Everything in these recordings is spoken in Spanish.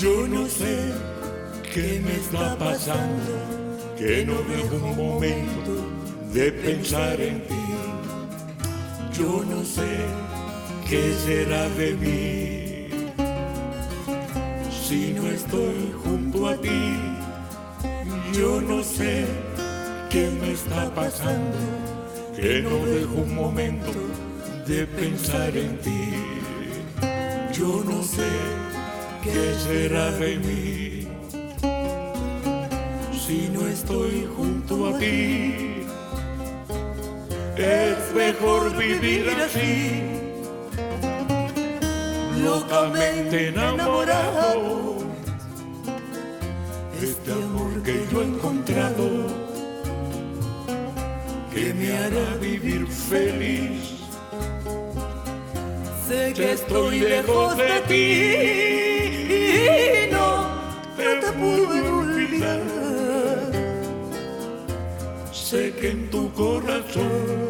Yo no sé qué me está pasando, que no dejo un momento de pensar en ti. Yo no sé qué será de mí si no estoy junto a ti. Yo no sé qué me está pasando, que no dejo un momento de pensar en ti. Yo no sé qué será de mí si no estoy junto a ti. Es mejor vivir así, locamente enamorado. Este amor que yo he encontrado, que me hará vivir feliz. Sé que estoy lejos de ti y no te puedo olvidar. Sé que en tu corazón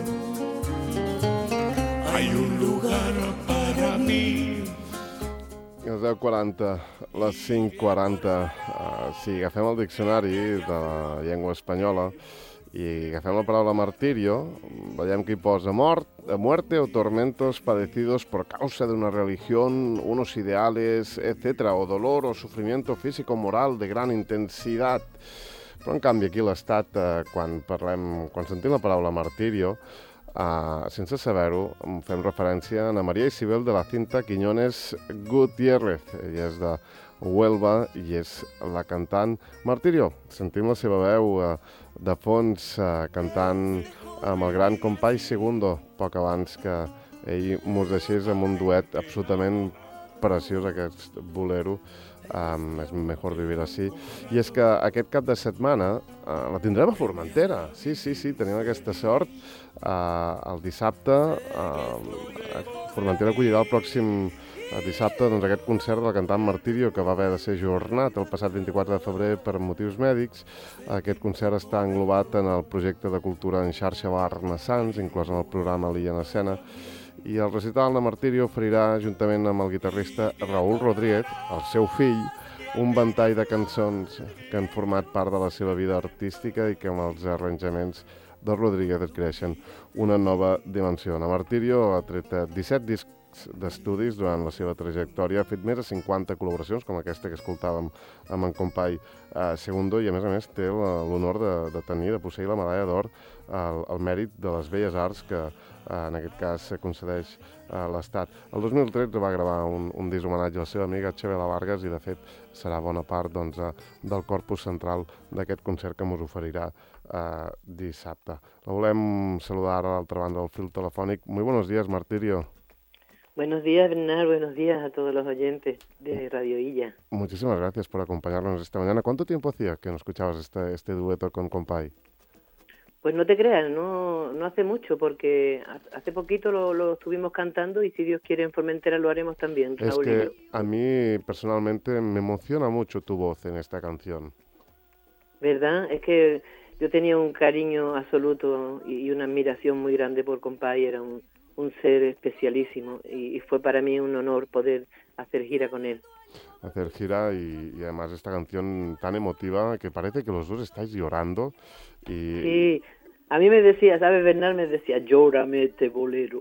hay un lugar para mí. Les 10:40, les 5:40. Si agafem el diccionari de la llengua espanyola i agafem la paraula martirio, veiem que hi posa muerte o tormentos padecidos por causa de una religión, unos ideales, etc., o dolor o sufrimiento físico o moral de gran intensidad. Però, en canvi, aquí a l'Estat, quan sentim la paraula martirio, sense saber-ho, fem referència a Ana María Isabel de la Cinta Quiñones Gutiérrez. Ella és de Huelva i és la cantant Martirio. Sentim la seva veu de fons cantant amb el gran Compay Segundo, poc abans que ell mos deixés amb un duet absolutament preciós, aquest bolero, és mejor vivir así. I és que aquest cap de setmana la tindrem a Formentera. Sí, tenim aquesta sort. El dissabte, Formentera acollirà el pròxim dissabte aquest concert del cantant Martirio, que va haver de ser ajornat el passat 24 de febrer per motius mèdics. Aquest concert està englobat en el projecte de cultura en xarxa Bar Renaissance, inclòs en el programa L'Illa en Escena. I el recital de Martirio oferirà, juntament amb el guitarrista Raúl Rodríguez, el seu fill, un ventall de cançons que han format part de la seva vida artística i que amb els arranjaments de Rodríguez adquireixen una nova dimensió. A Martirio ha tret 17 discs d'estudis durant la seva trajectòria, ha fet més de 50 col·laboracions, com aquesta que escoltàvem amb en Compay Segundo, i a més té l'honor de posseir la medalla d'or al mèrit de les belles arts que en aquest cas concedeix l'Estat. El 2013 va gravar un disc homenatge a la seva amiga Chabela Vargas i de fet serà bona part del corpus central d'aquest concert que ens oferirà dissabte. La volem saludar ara a l'altra banda del fil telefònic. Muy buenos días, Martirio. Buenos días, Bernal. Buenos días a todos los oyentes de Radio Illa. Muchísimas gracias por acompañarnos esta mañana. ¿Cuánto tiempo hacía que no escuchabas este dueto con Compay? Pues no te creas, no hace mucho, porque hace poquito lo estuvimos cantando y si Dios quiere en Formentera lo haremos también, Raúl. Es que a mí personalmente me emociona mucho tu voz en esta canción. ¿Verdad? Es que yo tenía un cariño absoluto y una admiración muy grande por Compay, era un ser especialísimo y fue para mí un honor poder hacer gira con él. Hacer gira y además esta canción tan emotiva que parece que los dos estáis llorando. Sí, a mí me decía, ¿sabes? Bernal me decía, llórame este bolero.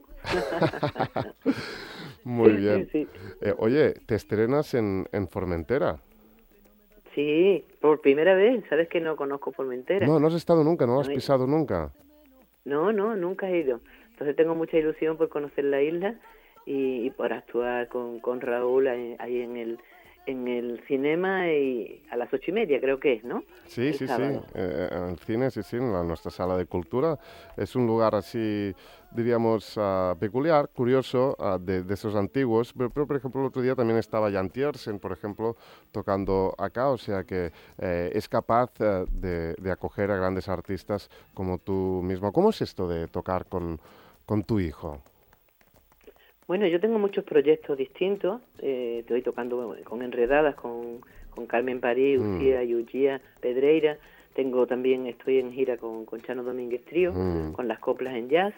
Muy bien. Sí. Oye, ¿te estrenas en Formentera? Sí, por primera vez. ¿Sabes que no conozco Formentera? No has estado nunca, no has pisado nunca. No, nunca he ido. Entonces tengo mucha ilusión por conocer la isla y por actuar con Raúl ahí en el cinema y a las 8:30 creo que es, ¿no? Sí. En el cine, sí, en nuestra sala de cultura. Es un lugar así, diríamos, peculiar, curioso, de esos antiguos. Pero, por ejemplo, el otro día también estaba Jan Tiersen, por ejemplo, tocando acá. O sea que es capaz de acoger a grandes artistas como tú mismo. ¿Cómo es esto de tocar con tu hijo? Bueno, yo tengo muchos proyectos distintos. Estoy tocando con Enredadas, con Carmen París, Lucía, Yugia, Pedreira. Estoy en gira con Chano Domínguez Trío, con las coplas en jazz.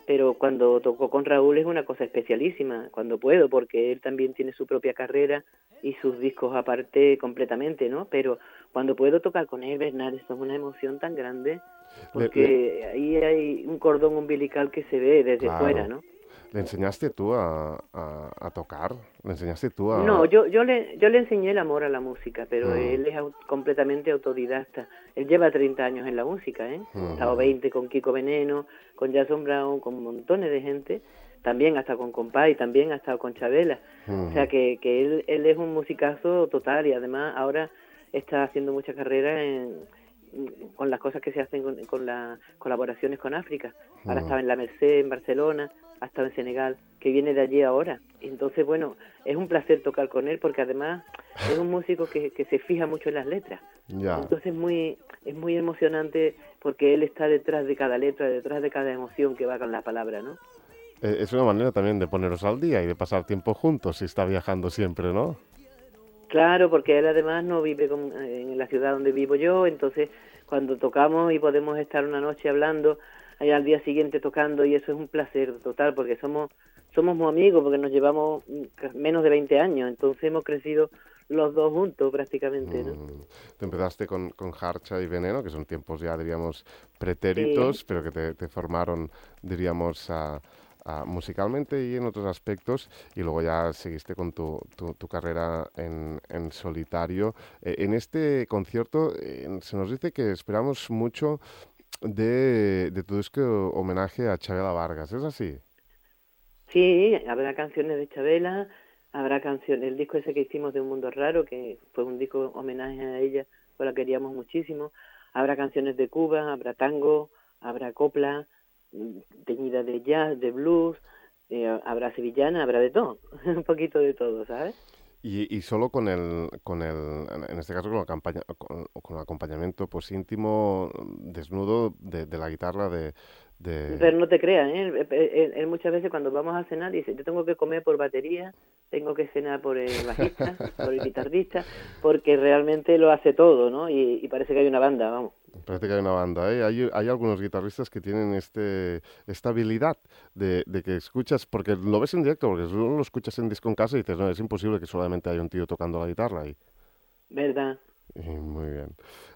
pero cuando toco con Raúl es una cosa especialísima, cuando puedo, porque él también tiene su propia carrera y sus discos aparte completamente, ¿no? Pero cuando puedo tocar con él, Bernard, esto es una emoción tan grande, porque ahí hay un cordón umbilical que se ve desde fuera, Claro. ¿no? ¿Le enseñaste tú a tocar? ¿Le enseñaste tú No, a...? yo le enseñé el amor a la música, pero Mm, él es completamente autodidacta. Él lleva 30 años en la música, ¿eh? Ha estado mm, 20 con Kiko Veneno, con Jason Brown, con montones de gente, también hasta con Compay, también ha estado con Chabela. O sea mm, que él es un musicazo total y además ahora está haciendo mucha carrera con las cosas que se hacen con las colaboraciones con África. Ahora mm. estaba en la Merced, en Barcelona, ha estado en Senegal, que viene de allí ahora. Entonces, bueno, es un placer tocar con él porque además es un músico que se fija mucho en las letras. Ya. Entonces es muy emocionante porque él está detrás de cada letra, detrás de cada emoción que va con la palabra, ¿no? Es una manera también de poneros al día y de pasar tiempo juntos si está viajando siempre, ¿no? Claro, porque él además no vive en la ciudad donde vivo yo, entonces cuando tocamos y podemos estar una noche hablando, y al día siguiente tocando, y eso es un placer total, porque somos muy amigos, porque nos llevamos menos de 20 años, entonces hemos crecido los dos juntos prácticamente, ¿no? Tú empezaste con Harcha y Veneno, que son tiempos ya, diríamos, Sí, pretéritos, pero que te formaron, diríamos, musicalmente y en otros aspectos, y luego ya seguiste con tu carrera en solitario. En este concierto se nos dice que esperamos mucho de tu disco homenaje a Chabela Vargas, ¿es así? sí, habrá canciones de Chabela, habrá canciones, el disco ese que hicimos de Un Mundo Raro, que fue un disco homenaje a ella, pues la queríamos muchísimo, habrá canciones de Cuba, habrá tango, habrá copla, teñida de jazz, de blues, habrá sevillana, habrá de todo, un poquito de todo, ¿sabes? Y solo en este caso con el acompañamiento pues íntimo, desnudo de la guitarra de... Pero no te creas, ¿eh? Él muchas veces cuando vamos a cenar dice, yo tengo que comer por batería, tengo que cenar por el bajista, por el guitarrista, porque realmente lo hace todo, ¿no? Y parece que hay una banda, vamos. Parece que hay una banda, ¿eh? Hay algunos guitarristas que tienen esta habilidad de que escuchas, porque lo ves en directo, porque si no lo escuchas en disco en casa y dices, no, es imposible que solamente haya un tío tocando la guitarra ahí. ¿Verdad? Muy bien.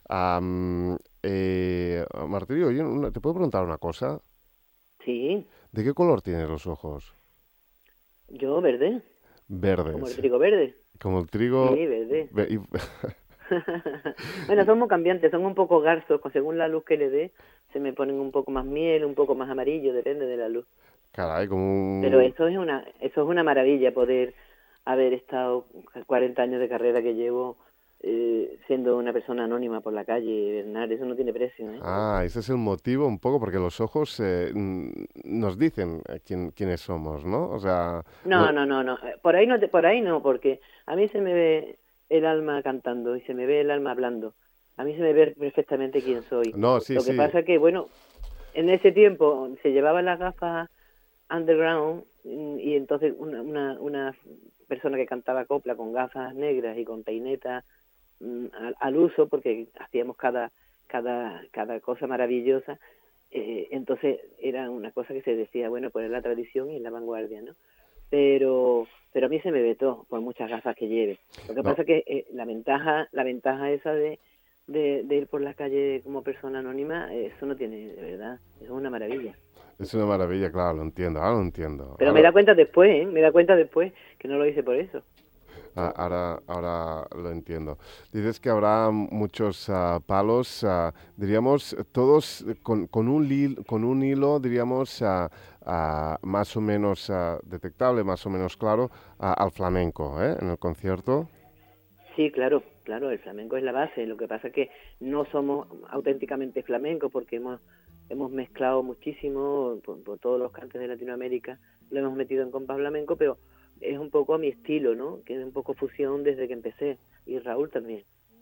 Martirio, oye, ¿te puedo preguntar una cosa? Sí, ¿De qué color tienes los ojos? yo verde, como el Verdes. trigo verde. Como el trigo... Sí, verde. ve- y- Bueno, son muy cambiantes, son un poco garzos, según la luz que le dé, se me ponen un poco más miel, un poco más amarillo, depende de la luz. Caray, como Pero un... eso es una maravilla poder haber estado 40 años de carrera que llevo siendo una persona anónima por la calle, Bernard, eso no tiene precio, ¿eh? Ah, ese es el motivo un poco, porque los ojos nos dicen quiénes somos, ¿no? O sea, No, no, no, no, por ahí no, porque a mí se me ve el alma cantando y se me ve el alma hablando. A mí se me ve perfectamente quién soy. no, sí, Lo que sí. pasa que, bueno, en ese tiempo se llevaban las gafas underground y entonces una persona que cantaba copla con gafas negras y con peineta al uso porque hacíamos cada cosa maravillosa, entonces era una cosa que se decía, bueno, pues es la tradición y la vanguardia, ¿no? Pero a mí se me vetó por muchas gafas que lleve. Lo que No, pasa que la ventaja esa de ir por la calle como persona anónima, eso no tiene, de verdad, eso es una maravilla. es una maravilla, claro, lo entiendo, ahora lo entiendo. Pero me da cuenta después, ¿eh? Me da cuenta después que no lo hice por eso. Ahora lo entiendo. Dices que habrá muchos palos, diríamos, todos con un hilo, diríamos, más o menos detectable, más o menos claro, al flamenco, ¿eh? En el concierto. Sí, claro, claro, el flamenco es la base. Lo que pasa es que no somos auténticamente flamencos porque hemos mezclado muchísimo por todos los cantes de Latinoamérica, lo hemos metido en compás flamenco, pero es un poco a mi estilo, ¿no? Que es un poco fusión desde que empecé, y Raúl también.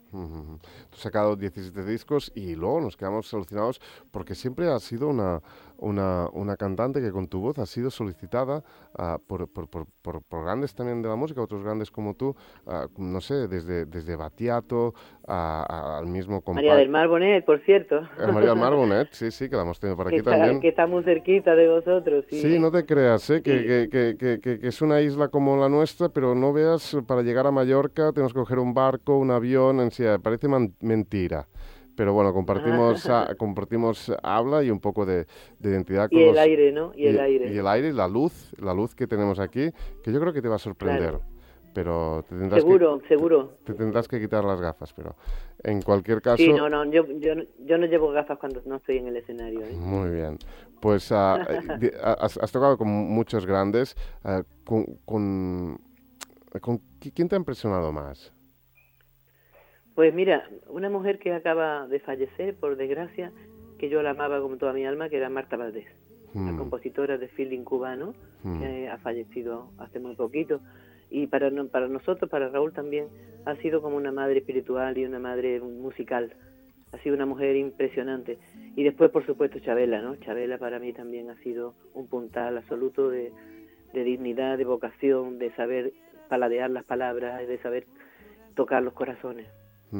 Tú has sacado 17 discos y luego nos quedamos alucinados porque siempre has sido una cantante que con tu voz ha sido solicitada por grandes también de la música, otros grandes como tú, no sé, desde Battiato al mismo María del Mar Bonet, por cierto. María del Mar Bonet, sí, que la hemos tenido por aquí también. Que está muy cerquita de vosotros. Sí, no te creas, que es una isla como la nuestra, pero no veas, para llegar a Mallorca tenemos que coger un barco, un avión, en sí, parece mentira. Pero bueno, compartimos habla y un poco de identidad. Y el aire, ¿no? Y el aire. Y el aire y la luz que tenemos aquí, que yo creo que te va a sorprender. Claro. Pero te tendrás seguro. Te tendrás que quitar las gafas, pero en cualquier caso... Sí, no, yo no llevo gafas cuando no estoy en el escenario. Muy bien. Pues has tocado con muchos grandes. ¿Con quién te ha impresionado más? Pues mira, una mujer que acaba de fallecer, por desgracia, que yo la amaba con toda mi alma, que era Marta Valdés, la compositora de feeling cubano, que ha fallecido hace muy poquito. Y para nosotros, para Raúl también, ha sido como una madre espiritual y una madre musical. Ha sido una mujer impresionante. Y después, por supuesto, Chabela, ¿no? Chabela para mí también ha sido un puntal absoluto de dignidad, de vocación, de saber paladear las palabras, de saber tocar los corazones.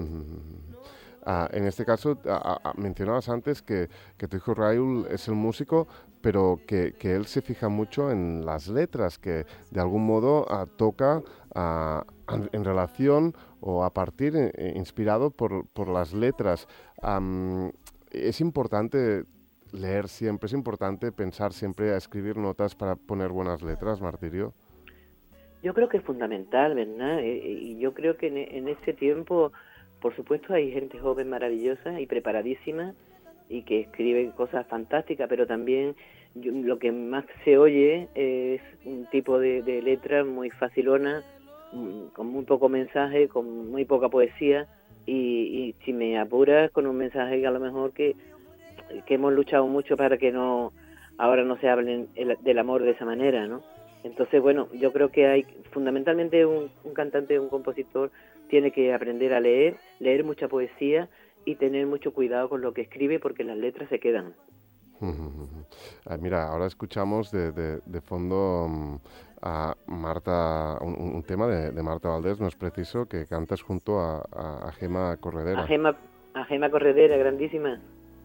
En este caso, mencionabas antes que tu hijo Raúl es el músico, pero que él se fija mucho en las letras, que de algún modo toca en relación o a partir, inspirado por las letras. Es importante leer siempre, es importante pensar siempre a escribir notas para poner buenas letras, Martirio. Yo creo que es fundamental, ¿verdad? Y yo creo que en ese tiempo, por supuesto, hay gente joven maravillosa y preparadísima y que escribe cosas fantásticas, pero también lo que más se oye es un tipo de letra muy facilona, con muy poco mensaje, con muy poca poesía y si me apuras, con un mensaje que a lo mejor que hemos luchado mucho para que ahora no se hable del amor de esa manera, ¿no? Entonces, bueno, yo creo que hay fundamentalmente un cantante, un compositor tiene que aprender a leer mucha poesía y tener mucho cuidado con lo que escribe porque las letras se quedan. Mira, ahora escuchamos de fondo a Marta, un tema de Marta Valdés, no es preciso, que cantas junto a Gema Corredera. A Gema Corredera, grandísima.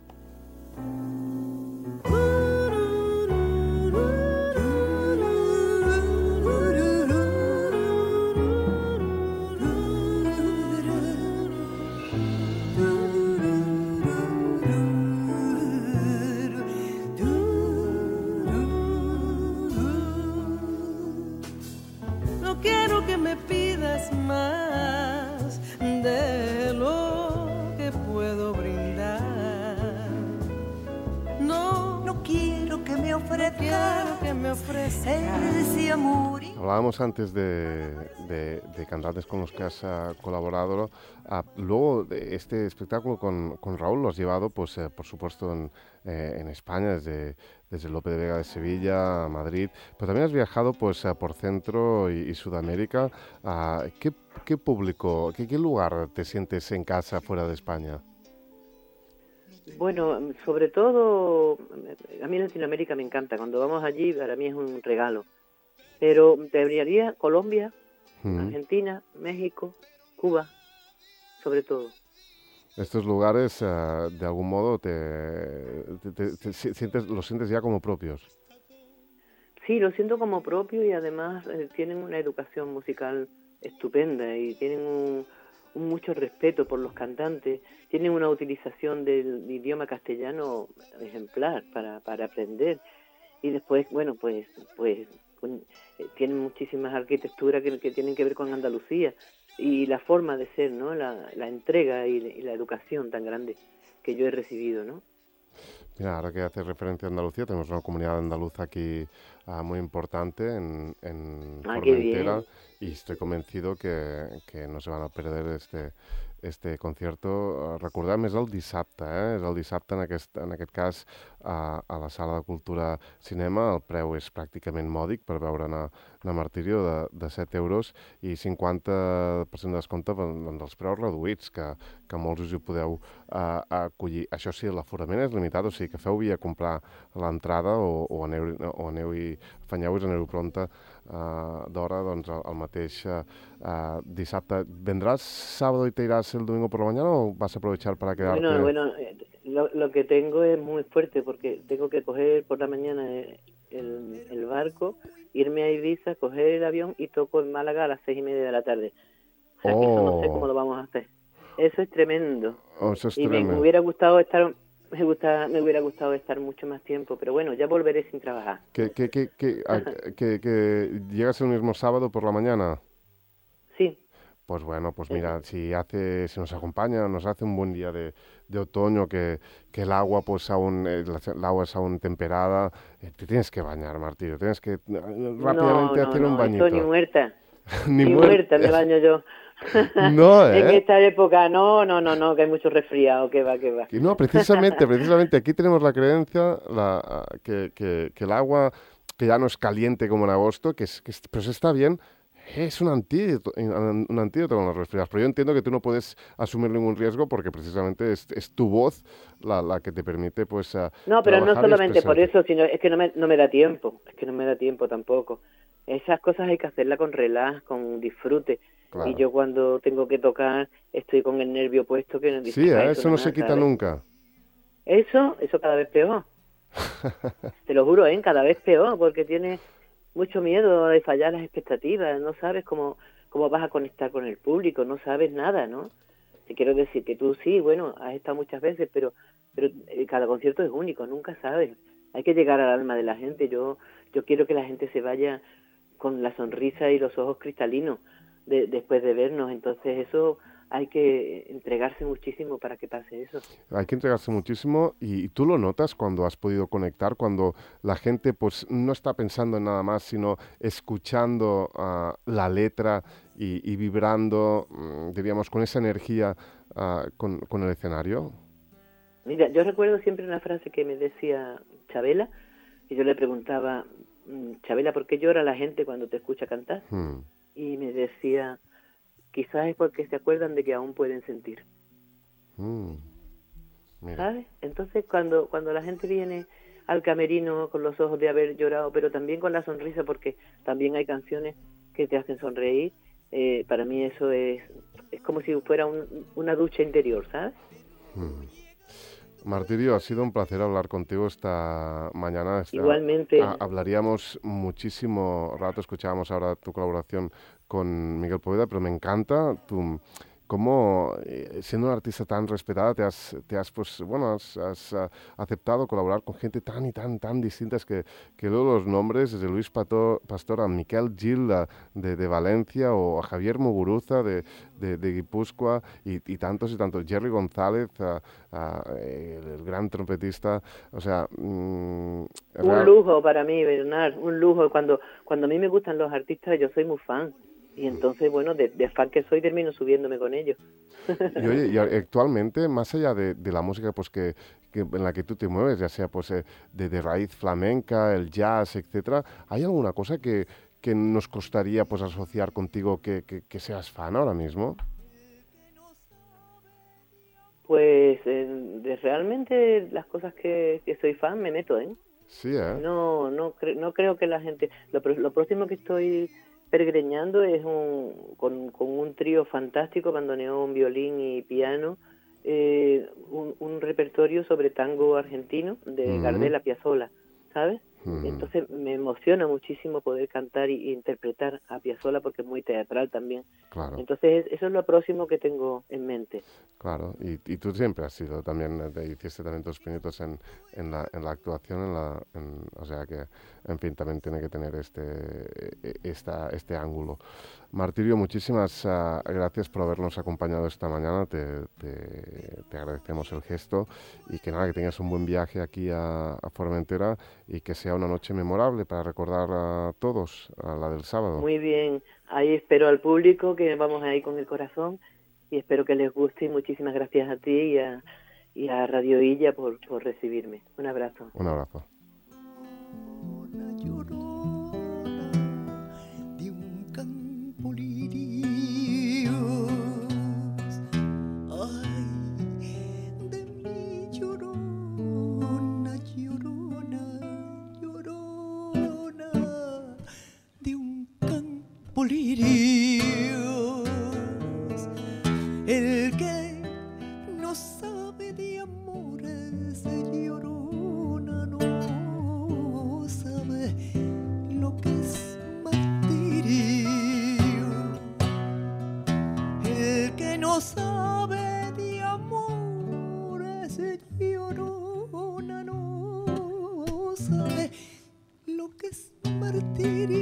Hablábamos antes de cantantes con los que has colaborado. Luego, este espectáculo con Raúl lo has llevado, pues, por supuesto, en España, desde Lope de Vega de Sevilla a Madrid, pero también has viajado, pues, por Centro y Sudamérica. ¿Qué público, qué lugar te sientes en casa fuera de España? Bueno, sobre todo, a mí Latinoamérica me encanta. Cuando vamos allí, para mí es un regalo. Pero te hablaría Colombia, Argentina, México, Cuba, sobre todo. Estos lugares, de algún modo, los sientes ya como propios. Sí, lo siento como propio y además tienen una educación musical estupenda y tienen un mucho respeto por los cantantes, tienen una utilización del idioma castellano ejemplar para aprender. Y después, bueno, pues tienen muchísimas arquitecturas que tienen que ver con Andalucía y la forma de ser, ¿no? La entrega y la educación tan grande que yo he recibido, ¿no? Mira, ahora que haces referencia a Andalucía, tenemos una comunidad andaluza aquí muy importante en Formentera y estoy convencido que no se van a perder este concierto. Recordem, és el dissabte, és el dissabte en aquest cas a la Sala de Cultura Cinema. El preu és pràcticament mòdic per veure na Martirio de 7 euros i 50% de descompte dels preus reduïts, que molts us hi podeu acollir. Això sí, l'aforament és limitat, o sigui que feu via comprar l'entrada o aneu i afanyeu-vos, aneu pronta d'hora doncs, el mateix dissabte. ¿Vendrás sábado y te irás el domingo por la mañana o vas a aprovechar para quedarte? Bueno, lo que tengo es muy fuerte porque tengo que coger por la mañana el barco, irme a Ibiza, coger el avión y toco en Málaga a las 6:30 de la tarde. O sea, que eso no sé cómo lo vamos a hacer. Eso es tremendo. Eso es y tremendo. me hubiera gustado estar mucho más tiempo, pero bueno, ya volveré sin trabajar. ¿Que llegas el mismo sábado por la mañana? Sí. Pues bueno, pues mira, si nos acompaña, nos hace un buen día de otoño, que el agua pues aún el agua es aún temperada, te tienes que bañar, Martirio, tienes que rápidamente hacer un bañito. Estoy ni muerta. ni muerta me baño yo. No, En esta época, no, que hay mucho resfriado, que va. No, precisamente, aquí tenemos la creencia que el agua, que ya no es caliente como en agosto, pero se está bien, es un antídoto con los resfriados. Pero yo entiendo que tú no puedes asumir ningún riesgo porque precisamente es tu voz la que te permite pues no, pero no solamente por expresarte. eso, sino es que no me da tiempo, tampoco. Esas cosas hay que hacerlas con relax, con disfrute. Claro. Y yo cuando tengo que tocar estoy con el nervio puesto que no. Sí, eso no se quita, ¿sabes? Nunca. Eso cada vez peor. Te lo juro, cada vez peor, porque tienes mucho miedo de fallar las expectativas, no sabes cómo vas a conectar con el público, no sabes nada, ¿no? Te quiero decir que tú sí, bueno, has estado muchas veces, pero cada concierto es único, nunca sabes. Hay que llegar al alma de la gente. Yo quiero que la gente se vaya con la sonrisa y los ojos cristalinos después de vernos, entonces eso hay que entregarse muchísimo para que pase eso. Hay que entregarse muchísimo y tú lo notas cuando has podido conectar, cuando la gente pues no está pensando en nada más, sino escuchando la letra y vibrando, diríamos, con esa energía con el escenario. Mira, yo recuerdo siempre una frase que me decía Chabela, y yo le preguntaba, Chabela, ¿por qué llora la gente cuando te escucha cantar? Y me decía, quizás es porque se acuerdan de que aún pueden sentir. ¿Sabes? Entonces cuando la gente viene al camerino con los ojos de haber llorado, pero también con la sonrisa, porque también hay canciones que te hacen sonreír, para mí eso es como si fuera una ducha interior, ¿sabes? Martirio, ha sido un placer hablar contigo esta mañana. Igualmente. Hablaríamos muchísimo rato, escuchábamos ahora tu colaboración con Miguel Poveda, pero me encanta cómo, siendo una artista tan respetada, te has aceptado colaborar con gente tan distintas que luego los nombres, desde Luis Pastor a Miquel Gil de Valencia o a Javier Muguruza de Guipúzcoa y tantos, Jerry González, el gran trompetista, o sea... un lujo para mí, Bernard, un lujo. Cuando a mí me gustan los artistas, yo soy muy fan. Y entonces, bueno, de fan que soy, termino subiéndome con ellos. Y oye, y actualmente, más allá de la música pues que en la que tú te mueves, ya sea pues de raíz flamenca, el jazz, etcétera, ¿hay alguna cosa que nos costaría pues asociar contigo que seas fan ahora mismo? Pues realmente las cosas que soy fan me meto, ¿eh? Sí, No creo que la gente... Lo próximo que estoy pergreñando es con un trío fantástico, bandoneón, violín y piano, un repertorio sobre tango argentino de Gardel a Piazzolla, ¿sabes? Entonces me emociona muchísimo poder cantar e interpretar a Piazzolla porque es muy teatral también. Claro. Entonces eso es lo próximo que tengo en mente. Claro, y tú siempre has sido también, hiciste también tus pinitos en la actuación, o sea que, en fin, también tiene que tener este ángulo. Martirio, muchísimas gracias por habernos acompañado esta mañana, te agradecemos el gesto y que tengas un buen viaje aquí a Formentera y que sea una noche memorable para recordar a todos, a la del sábado. Muy bien, ahí espero al público que vamos a ir con el corazón espero que les guste, y muchísimas gracias a ti y a Radio Illa por recibirme. Un abrazo. Un abrazo. El que no sabe de amores, llorona, no sabe lo que es martirio. El que no sabe de amores, llorona, no sabe lo que es martirio.